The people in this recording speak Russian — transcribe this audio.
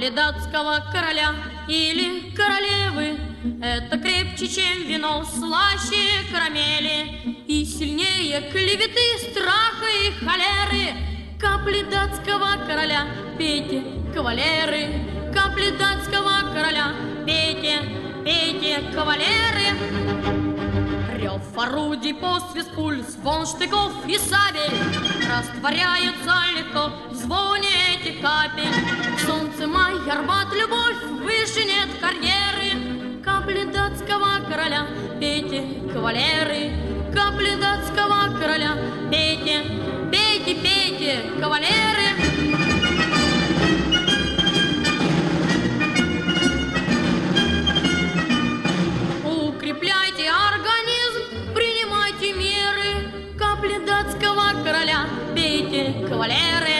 Капли датского короля или королевы — это крепче, чем вино, слаще карамели и сильнее клеветы, страха и холеры. Капли датского короля, пейте, кавалеры, капли датского короля, пейте, пейте, кавалеры. Рев орудий, посвист пуль, звон штыков и сабель растворяются легко в звоне этих капель. Солнце, май, Арбат, любовь, выше нет карьеры. Капли датского короля, пейте, кавалеры, капли датского короля, пейте, пейте, пейте, кавалеры. Укрепляйте организм, принимайте меры. Капли датского короля, пейте, кавалеры.